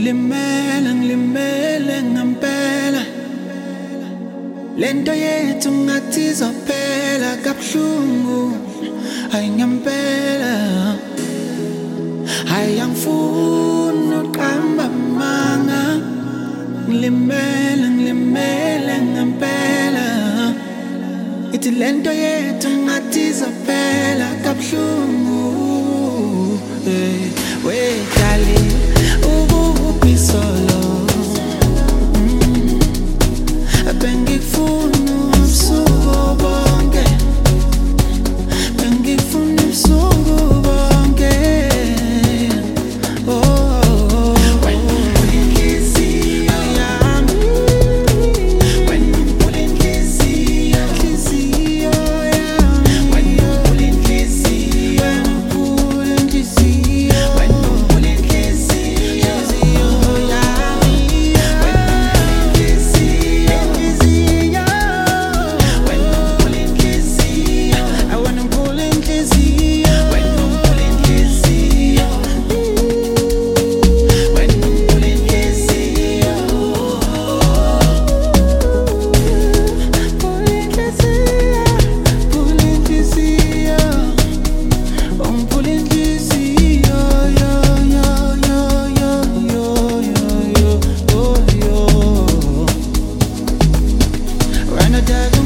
Ngilimele ngempela lento yethu ngathi izophela kabuhlungu. Hayi ngempela, hayi angifuni uqamba amanga. Ngilimele ngempela, ithi lento yethu ngathi izophela kabuhlungu. Wait darling, ukuphi solo bengifuna ubusuku bonke, bengifuna ubusuku bonke. Wena uphula inhliziyo yami, wena uphula inhliziyo yami, wena uphula inhliziyo, uphula inhliziyo, wena uphula inhliziyo yami, wena uphula inhliziyo. I wanna pull in inhliziyo, when you pull inhliziyo, when you pull inhliziyo, pull inhliziyo, pull inhliziyo, yo yo yo yo yo yo yo yo yo. Run a